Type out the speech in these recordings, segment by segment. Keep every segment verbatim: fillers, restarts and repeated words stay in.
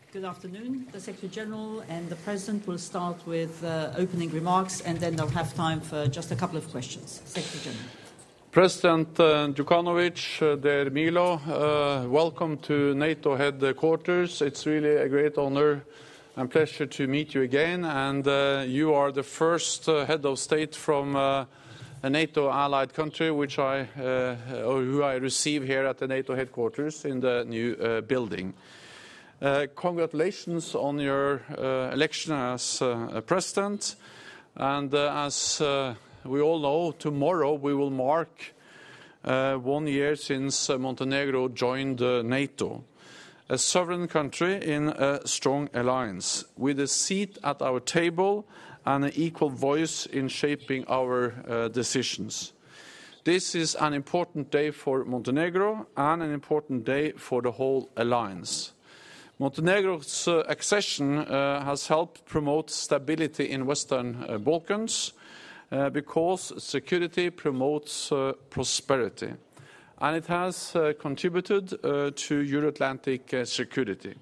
Good afternoon. The Secretary General and the President will start with uh, opening remarks, and then they'll have time for just a couple of questions. Secretary General. President uh, Djukanovic, uh, dear Milo, uh, welcome to NATO headquarters. It's really a great honor and pleasure to meet you again. And uh, you are the first uh, head of state from uh, a NATO allied country, which I, uh, or who I receive here at the NATO headquarters in the new uh, building. Uh, congratulations on your uh, election as uh, president. And uh, as uh, we all know, tomorrow we will mark uh, one year since uh, Montenegro joined uh, NATO, a sovereign country in a strong alliance, with a seat at our table and an equal voice in shaping our uh, decisions. This is an important day for Montenegro and an important day for the whole alliance. Montenegro's uh, accession uh, has helped promote stability in Western uh, Balkans uh, because security promotes uh, prosperity, and it has uh, contributed uh, to Euro-Atlantic uh, security.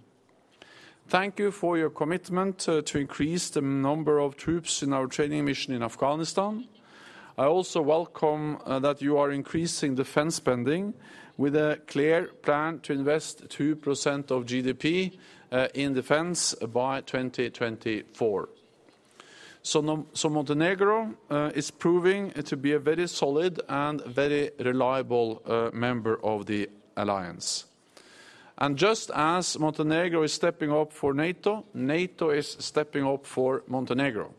Thank you for your commitment uh, to increase the number of troops in our training mission in Afghanistan. I also welcome uh, that you are increasing defense spending with a clear plan to invest two percent of G D P uh, in defense by twenty twenty-four. So, no, so Montenegro uh, is proving to be a very solid and very reliable uh, member of the alliance. And just as Montenegro is stepping up for NATO, NATO is stepping up for Montenegro.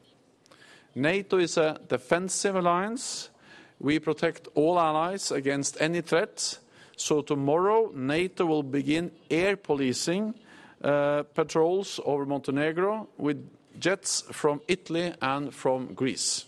NATO is a defensive alliance. We protect all allies against any threat. So tomorrow, NATO will begin air policing uh, patrols over Montenegro with jets from Italy and from Greece.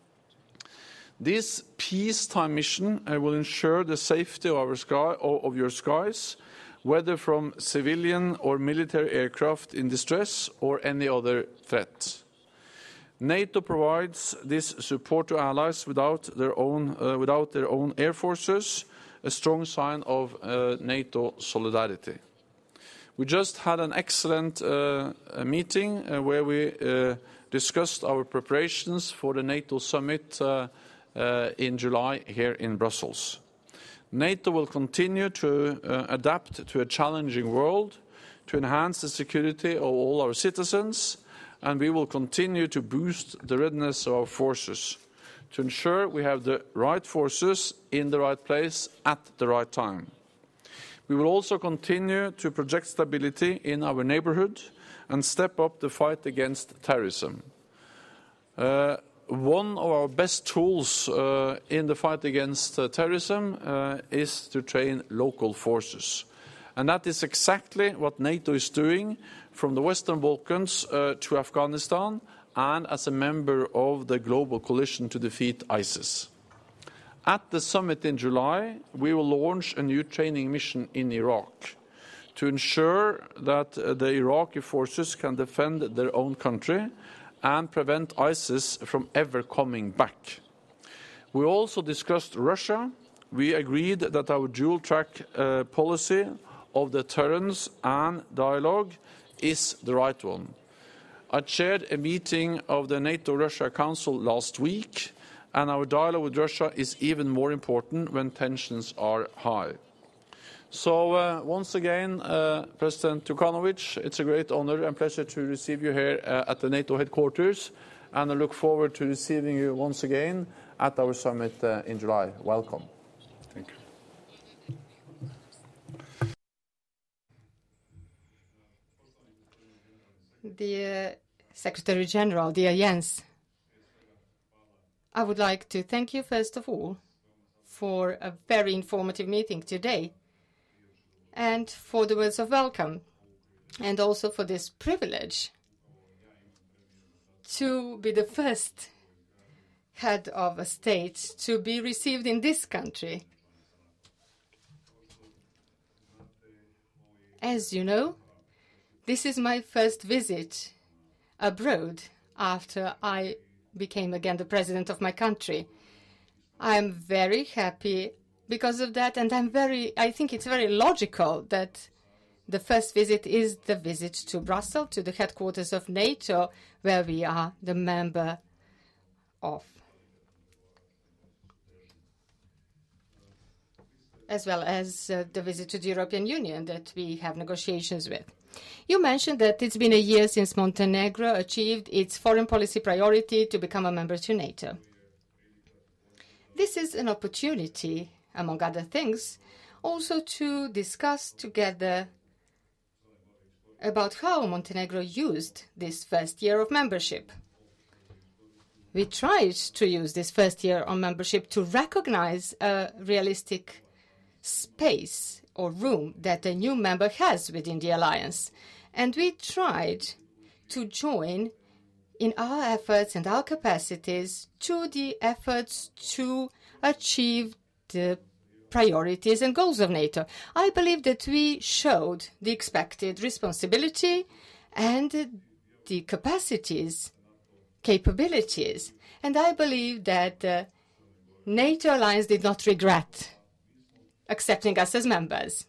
This peacetime mission uh, will ensure the safety of, our sky, of your skies, whether from civilian or military aircraft in distress or any other threat. NATO provides this support to allies without their own, uh, without their own air forces, a strong sign of uh, NATO solidarity. We just had an excellent uh, meeting uh, where we uh, discussed our preparations for the NATO summit uh, uh, in July here in Brussels. NATO will continue to uh, adapt to a challenging world, to enhance the security of all our citizens, and we will continue to boost the readiness of our forces to ensure we have the right forces in the right place at the right time. We will also continue to project stability in our neighbourhood and step up the fight against terrorism. Uh, one of our best tools uh, in the fight against uh, terrorism uh, is to train local forces. And that is exactly what NATO is doing from the Western Balkans uh, to Afghanistan and as a member of the global coalition to defeat ISIS. At the summit in July, we will launch a new training mission in Iraq to ensure that uh, the Iraqi forces can defend their own country and prevent ISIS from ever coming back. We also discussed Russia. We agreed that our dual-track uh, policy of deterrence and dialogue is the right one. I chaired a meeting of the NATO-Russia Council last week, and our dialogue with Russia is even more important when tensions are high. So uh, once again, uh, President Djukanovic, it's a great honor and pleasure to receive you here uh, at the NATO headquarters, and I look forward to receiving you once again at our summit uh, in July. Welcome. Thank you. Dear Secretary General, dear Jens, I would like to thank you first of all for a very informative meeting today and for the words of welcome and also for this privilege to be the first head of a state to be received in this country. As you know, this is my first visit abroad after I became again the president of my country. I'm very happy because of that, and I'm very, I think it's very logical that the first visit is the visit to Brussels, to the headquarters of NATO, where we are the member of, as well as uh, the visit to the European Union that we have negotiations with. You mentioned that it's been a year since Montenegro achieved its foreign policy priority to become a member to NATO. This is an opportunity, among other things, also to discuss together about how Montenegro used this first year of membership. We tried to use this first year of membership to recognize a realistic space or room that a new member has within the alliance. And we tried to join in our efforts and our capacities to the efforts to achieve the priorities and goals of NATO. I believe that we showed the expected responsibility and the capacities, capabilities. And I believe that the NATO alliance did not regret accepting us as members.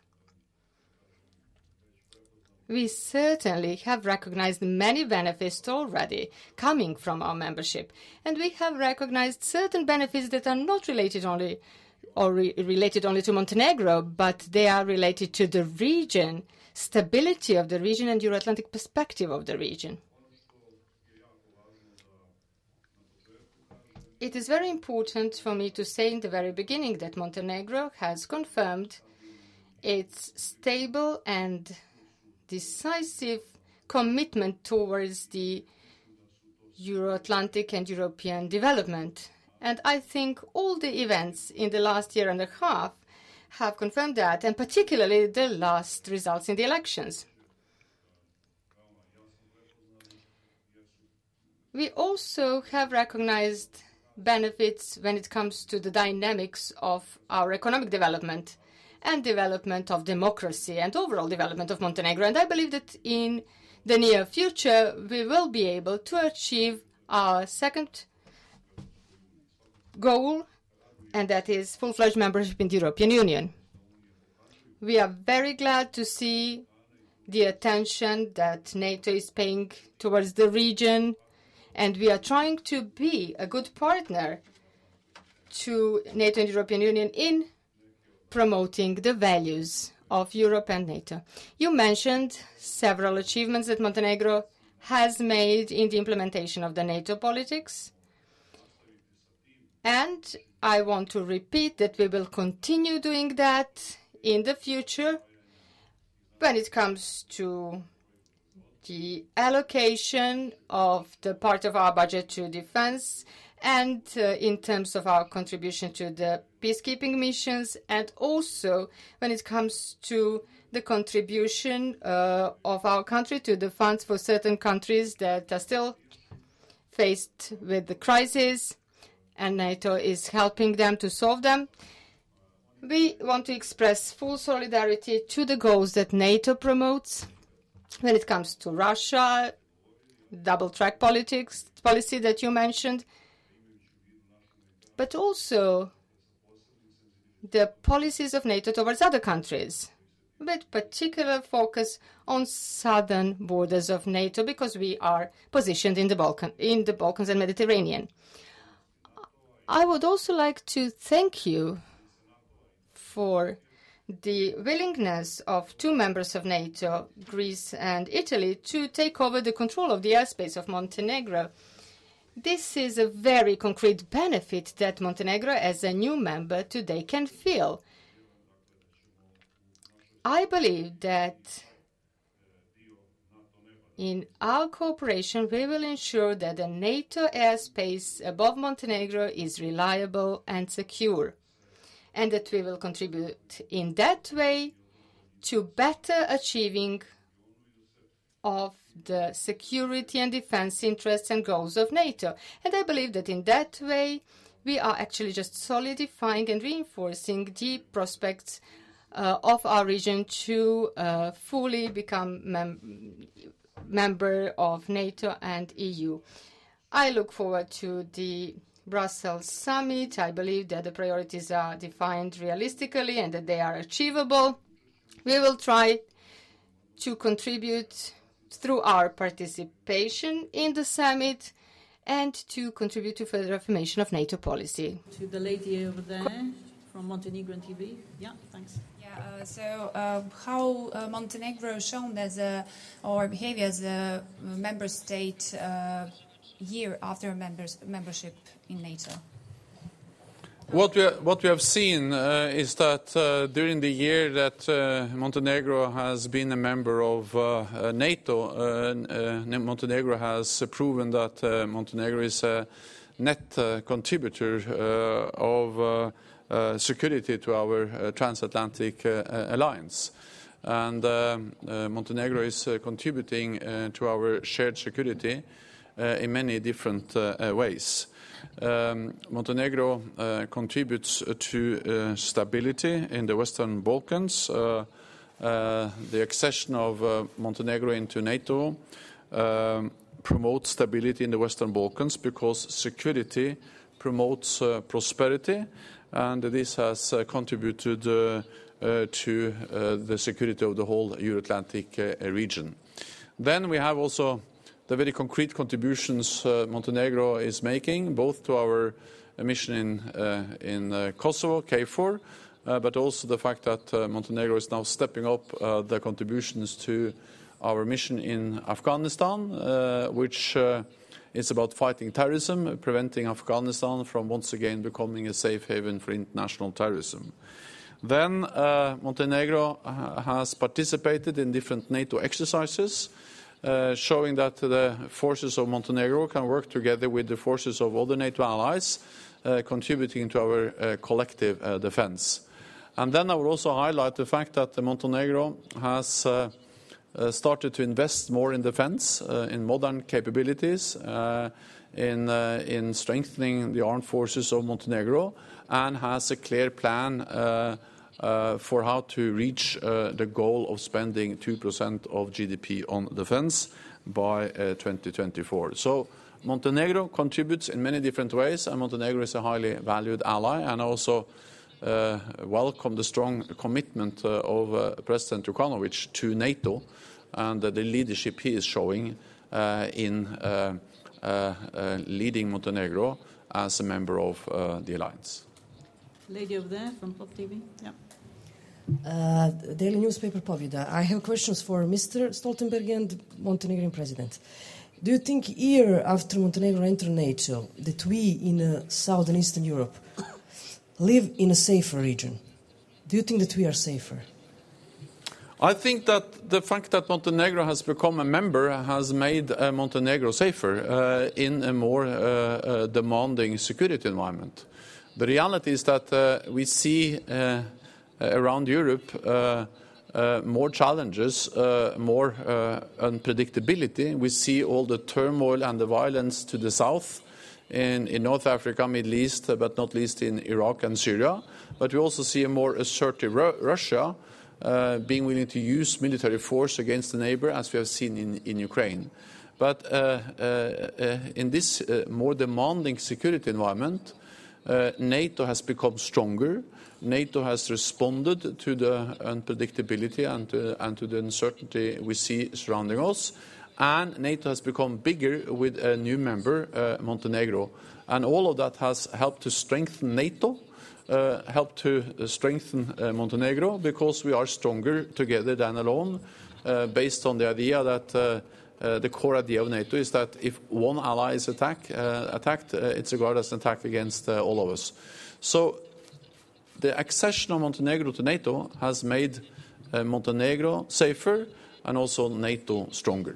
We certainly have recognized many benefits already coming from our membership, and we have recognized certain benefits that are not related only or re related only to Montenegro, but they are related to the region, stability of the region, and Euro-Atlantic perspective of the region. It is very important for me to say in the very beginning that Montenegro has confirmed its stable and decisive commitment towards the Euro-Atlantic and European development. And I think all the events in the last year and a half have confirmed that, and particularly the last results in the elections. We also have recognized benefits when it comes to the dynamics of our economic development and development of democracy and overall development of Montenegro. And I believe that in the near future, we will be able to achieve our second goal, and that is full-fledged membership in the European Union. We are very glad to see the attention that NATO is paying towards the region, and we are trying to be a good partner to NATO and the European Union in promoting the values of Europe and NATO. You mentioned several achievements that Montenegro has made in the implementation of the NATO politics. And I want to repeat that we will continue doing that in the future when it comes to the allocation of the part of our budget to defense and uh, in terms of our contribution to the peacekeeping missions, and also when it comes to the contribution uh, of our country to the funds for certain countries that are still faced with the crisis, and NATO is helping them to solve them. We want to express full solidarity to the goals that NATO promotes when it comes to Russia, double-track politics policy that you mentioned, but also the policies of NATO towards other countries, with particular focus on southern borders of NATO, because we are positioned in the Balkan, in the Balkans and Mediterranean. I would also like to thank you for the willingness of two members of NATO, Greece and Italy, to take over the control of the airspace of Montenegro. This is a very concrete benefit that Montenegro, as a new member today, can feel. I believe that in our cooperation, we will ensure that the NATO airspace above Montenegro is reliable and secure, and that we will contribute in that way to better achieving of the security and defense interests and goals of NATO. And I believe that in that way, we are actually just solidifying and reinforcing the prospects uh, of our region to uh, fully become mem member of NATO and E U. I look forward to the Brussels summit. I believe that the priorities are defined realistically and that they are achievable. We will try to contribute through our participation in the summit and to contribute to further affirmation of NATO policy. To the lady over there from Montenegrin T V. Yeah, thanks. Yeah, uh, so uh, how uh, Montenegro is shown as a, or behave as a member state uh, year after members, membership in NATO? What we, what we have seen uh, is that uh, during the year that uh, Montenegro has been a member of uh, uh, NATO, uh, uh, Montenegro has proven that uh, Montenegro is a net uh, contributor uh, of uh, uh, security to our uh, transatlantic uh, alliance. And uh, uh, Montenegro is uh, contributing uh, to our shared security uh, in many different uh, uh, ways. Um, Montenegro uh, contributes to uh, stability in the Western Balkans. Uh, uh, the accession of uh, Montenegro into NATO um, promotes stability in the Western Balkans because security promotes uh, prosperity, and this has uh, contributed uh, uh, to uh, the security of the whole Euro-Atlantic uh, region. Then we have also the very concrete contributions uh, Montenegro is making, both to our mission in, uh, in uh, Kosovo, K four, uh, but also the fact that uh, Montenegro is now stepping up uh, the contributions to our mission in Afghanistan, uh, which uh, is about fighting terrorism, preventing Afghanistan from once again becoming a safe haven for international terrorism. Then uh, Montenegro has participated in different NATO exercises, Uh, showing that the forces of Montenegro can work together with the forces of other NATO allies, uh, contributing to our uh, collective uh, defense. And then I would also highlight the fact that Montenegro has uh, uh, started to invest more in defense, uh, in modern capabilities, uh, in, uh, in strengthening the armed forces of Montenegro, and has a clear plan uh, Uh, for how to reach uh, the goal of spending two percent of G D P on defense by uh, twenty twenty-four. So Montenegro contributes in many different ways, and Montenegro is a highly valued ally, and also uh, welcome the strong commitment uh, of uh, President Đukanović to NATO and uh, the leadership he is showing uh, in uh, uh, uh, leading Montenegro as a member of uh, the alliance. Lady over there from Pop T V. Yeah. Uh, Daily Newspaper Pobjeda. I have questions for Mister Stoltenberg and Montenegrin President. Do you think year after Montenegro entered NATO that we in uh, Southern Eastern Europe live in a safer region? Do you think that we are safer? I think that the fact that Montenegro has become a member has made uh, Montenegro safer uh, in a more uh, uh, demanding security environment. The reality is that uh, we see uh, around Europe uh, uh, more challenges, uh, more uh, unpredictability. We see all the turmoil and the violence to the south in, in North Africa, Middle East, but not least in Iraq and Syria. But we also see a more assertive Ru- Russia uh, being willing to use military force against the neighbor, as we have seen in, in Ukraine. But uh, uh, uh, in this uh, more demanding security environment, uh, NATO has become stronger. NATO has responded to the unpredictability and to, and to the uncertainty we see surrounding us. And NATO has become bigger with a new member, uh, Montenegro. And all of that has helped to strengthen NATO, uh, helped to strengthen uh, Montenegro, because we are stronger together than alone, uh, based on the idea that uh, uh, the core idea of NATO is that if one ally is attack, uh, attacked, uh, it's regarded as an attack against uh, all of us. So the accession of Montenegro to NATO has made uh, Montenegro safer and also NATO stronger.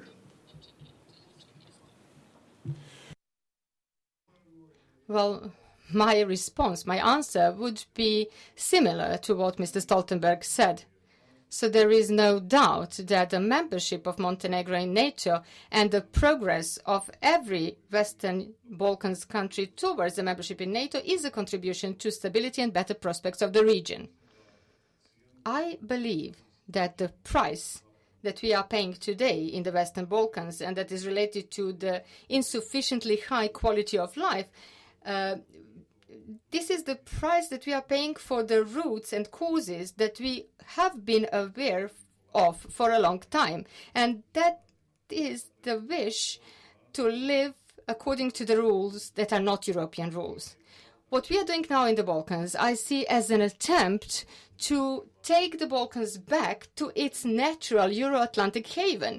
Well, my response, my answer would be similar to what Mister Stoltenberg said. So there is no doubt that the membership of Montenegro in NATO and the progress of every Western Balkans country towards the membership in NATO is a contribution to stability and better prospects of the region. I believe that the price that we are paying today in the Western Balkans, and that is related to the insufficiently high quality of life, uh, this is the price that we are paying for the roots and causes that we have been aware of for a long time. And that is the wish to live according to the rules that are not European rules. What we are doing now in the Balkans, I see as an attempt to take the Balkans back to its natural Euro-Atlantic haven.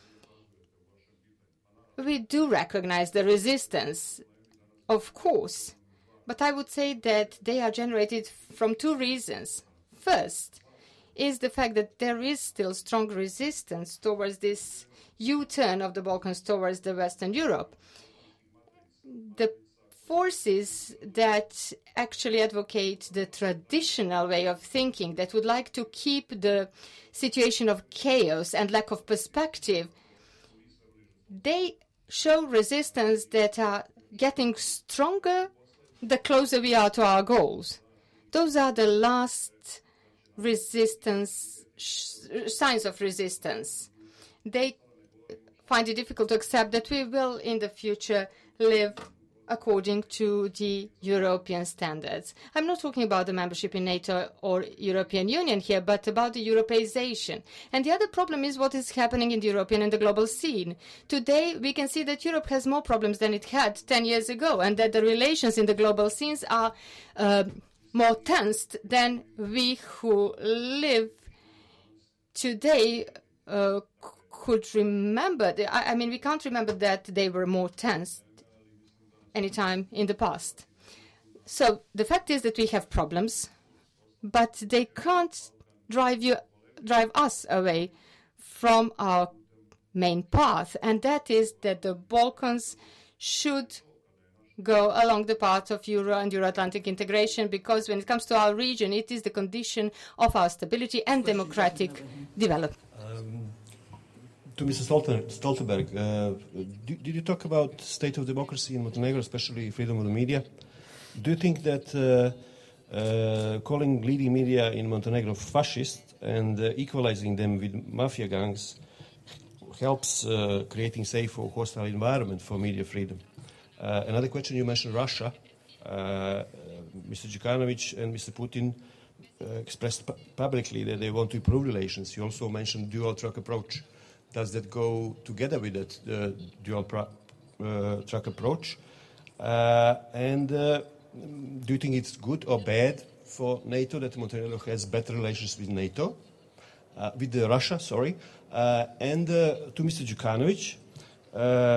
We do recognize the resistance, of course, but I would say that they are generated from two reasons. First is the fact that there is still strong resistance towards this U-turn of the Balkans towards the Western Europe. The forces that actually advocate the traditional way of thinking, that would like to keep the situation of chaos and lack of perspective, they show resistance that are getting stronger the closer we are to our goals. Those are the last resistance, signs of resistance. They find it difficult to accept that we will in the future live according to the European standards. I'm not talking about the membership in NATO or European Union here, but about the Europeization. And the other problem is what is happening in the European and the global scene. Today, we can see that Europe has more problems than it had ten years ago, and that the relations in the global scenes are uh, more tensed than we who live today uh, could remember. I, I mean, we can't remember that they were more tense any time in the past. So the fact is that we have problems, but they can't drive you, drive us away from our main path, and that is that the Balkans should go along the path of Euro and Euro-Atlantic integration, because when it comes to our region, it is the condition of our stability and democratic development. Um, To Mister Stolten, Stoltenberg, uh, do, did you talk about state of democracy in Montenegro, especially freedom of the media? Do you think that uh, uh, calling leading media in Montenegro fascist and uh, equalizing them with mafia gangs helps uh, creating safe or hostile environment for media freedom? Uh, another question, you mentioned Russia. Uh, Mister Djukanovic and Mister Putin uh, expressed pu publicly that they want to improve relations. You also mentioned dual-track approach. Does that go together with that uh, dual-track uh, approach? Uh, and uh, do you think it's good or bad for NATO that Montenegro has better relations with NATO, uh, with uh, Russia? Sorry. Uh, and uh, to Mister Djukanovic, uh,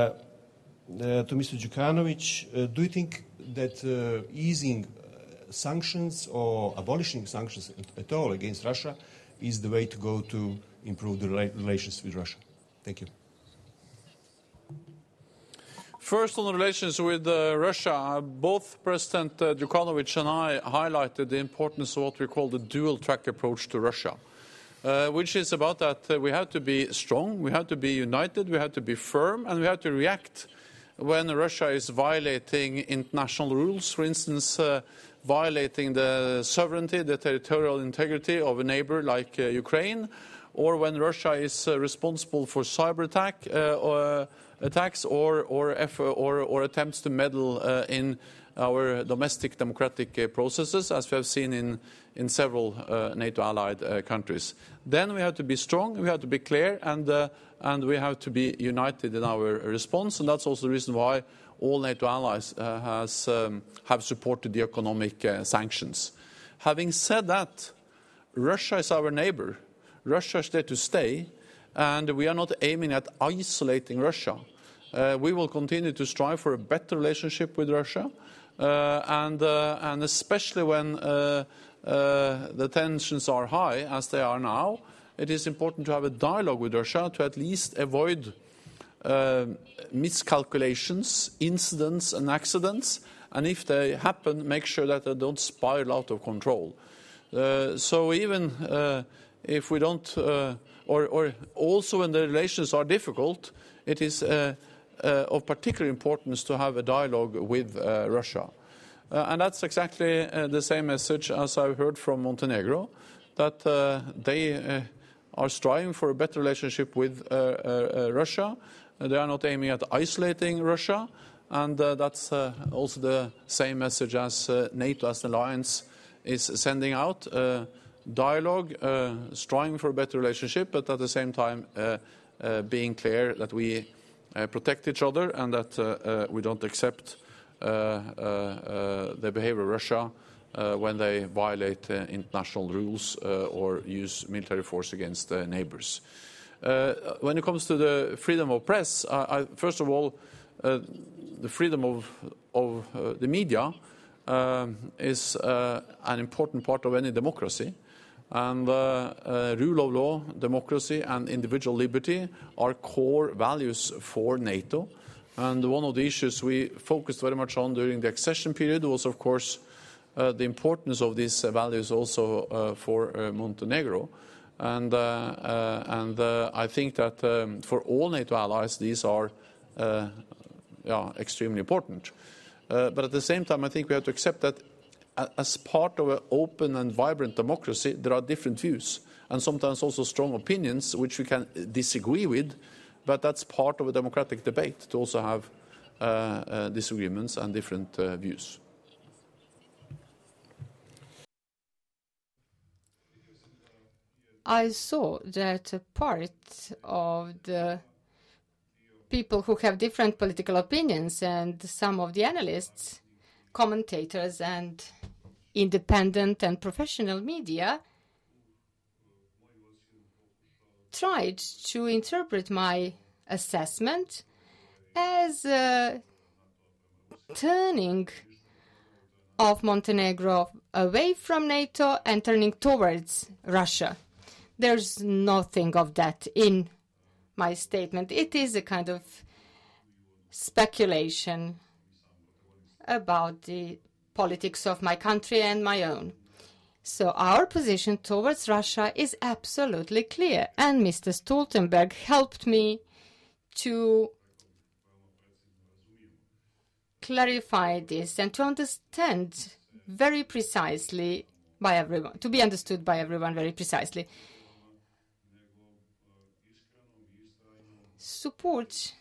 uh, to Mister Djukanovic, uh, do you think that uh, easing uh, sanctions or abolishing sanctions at, at all against Russia is the way to go to improve the relations with Russia? Thank you. First, on the relations with uh, Russia, both President uh, Djukanovic and I highlighted the importance of what we call the dual-track approach to Russia, uh, which is about that uh, we have to be strong, we have to be united, we have to be firm, and we have to react when Russia is violating international rules, for instance, uh, violating the sovereignty, the territorial integrity of a neighbor like uh, Ukraine, or when Russia is uh, responsible for cyber attack, uh, or attacks or or, or or attempts to meddle uh, in our domestic democratic uh, processes, as we have seen in in several uh, NATO allied uh, countries. Then we have to be strong, we have to be clear, and uh, and we have to be united in our response. And that's also the reason why all NATO allies uh, has um, have supported the economic uh, sanctions. Having said that, Russia is our neighbor. Russia is there to stay, and we are not aiming at isolating Russia. Uh, we will continue to strive for a better relationship with Russia, uh, and, uh, and especially when uh, uh, the tensions are high, as they are now, it is important to have a dialogue with Russia to at least avoid uh, miscalculations, incidents and accidents, and if they happen, make sure that they don't spiral out of control. Uh, so even uh, if we don't, uh, or, or also when the relations are difficult, it is uh, uh, of particular importance to have a dialogue with uh, Russia. Uh, and that's exactly uh, the same message as I've heard from Montenegro, that uh, they uh, are striving for a better relationship with uh, uh, uh, Russia. Uh, they are not aiming at isolating Russia, and uh, that's uh, also the same message as uh, NATO as an alliance is sending out. Uh, dialogue, uh, striving for a better relationship, but at the same time uh, uh, being clear that we uh, protect each other and that uh, uh, we don't accept uh, uh, uh, the behavior of Russia uh, when they violate uh, international rules uh, or use military force against uh, neighbors. Uh, when it comes to the freedom of press, I, I, first of all, uh, the freedom of, of uh, the media um, is uh, an important part of any democracy. And uh, uh, rule of law, democracy and individual liberty are core values for NATO. And one of the issues we focused very much on during the accession period was, of course, uh, the importance of these uh, values also uh, for uh, Montenegro. And, uh, uh, and uh, I think that um, for all NATO allies, these are uh, yeah, extremely important. Uh, but at the same time, I think we have to accept that as part of an open and vibrant democracy, there are different views and sometimes also strong opinions which we can disagree with, but that's part of a democratic debate to also have uh, uh, disagreements and different uh, views. I saw that a part of the people who have different political opinions and some of the analysts, commentators and independent and professional media tried to interpret my assessment as a turning of Montenegro away from NATO and turning towards Russia. There's nothing of that in my statement. It is a kind of speculation about the politics of my country and my own. So our position towards Russia is absolutely clear, and Mister Stoltenberg helped me to clarify this and to understand very precisely by everyone, to be understood by everyone very precisely. Support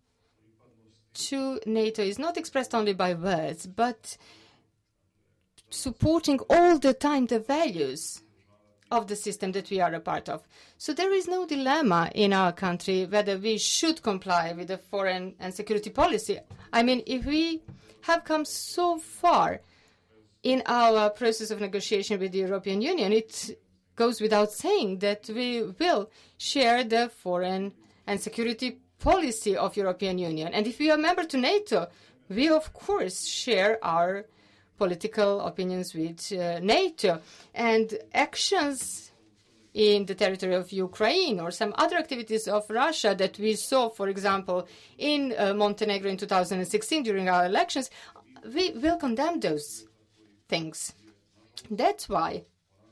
to NATO is not expressed only by words, but supporting all the time the values of the system that we are a part of. So there is no dilemma in our country whether we should comply with the foreign and security policy. I mean, if we have come so far in our process of negotiation with the European Union, it goes without saying that we will share the foreign and security policy of European Union. And if we are a member to NATO, we of course share our political opinions with uh, NATO. And actions in the territory of Ukraine or some other activities of Russia that we saw, for example, in uh, Montenegro in two thousand sixteen during our elections, we will condemn those things. That's why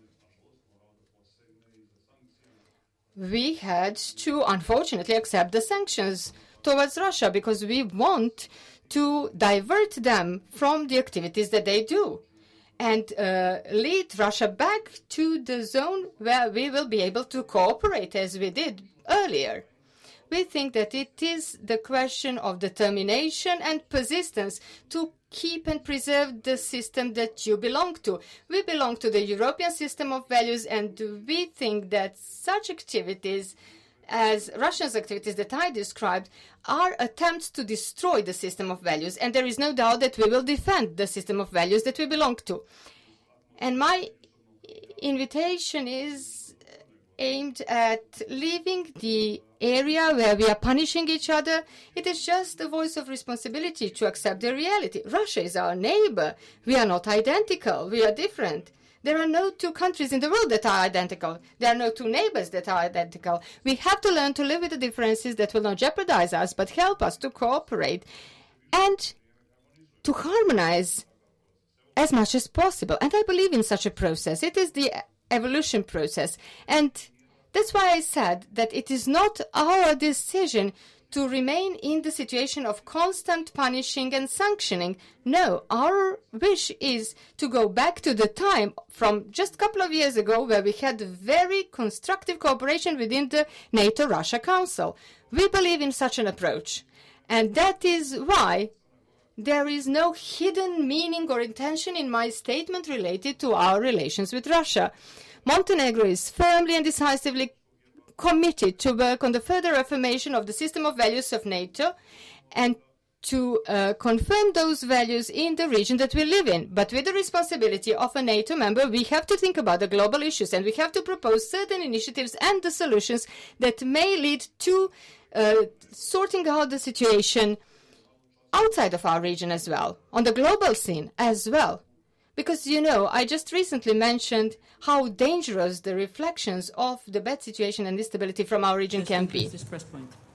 we had to, unfortunately, accept the sanctions towards Russia because we want to divert them from the activities that they do and uh, lead Russia back to the zone where we will be able to cooperate as we did earlier. We think that it is the question of determination and persistence to keep and preserve the system that you belong to. We belong to the European system of values, and we think that such activities as Russia's activities that I described are attempts to destroy the system of values, and there is no doubt that we will defend the system of values that we belong to. And my invitation is aimed at leaving the area where we are punishing each other. It is just a voice of responsibility to accept the reality. Russia is our neighbor. We are not identical. We are different. There are no two countries in the world that are identical. There are no two neighbors that are identical. We have to learn to live with the differences that will not jeopardize us, but help us to cooperate and to harmonize as much as possible. And I believe in such a process. It is the evolution process. And that's why I said that it is not our decision to remain in the situation of constant punishing and sanctioning. No, our wish is to go back to the time from just a couple of years ago where we had very constructive cooperation within the NATO-Russia Council. We believe in such an approach. And that is why there is no hidden meaning or intention in my statement related to our relations with Russia. Montenegro is firmly and decisively committed to work on the further affirmation of the system of values of NATO and to uh, confirm those values in the region that we live in. But with the responsibility of a NATO member, we have to think about the global issues, and we have to propose certain initiatives and the solutions that may lead to uh, sorting out the situation outside of our region as well, on the global scene as well. Because, you know, I just recently mentioned how dangerous the reflections of the bad situation and instability from our region can be. This press point.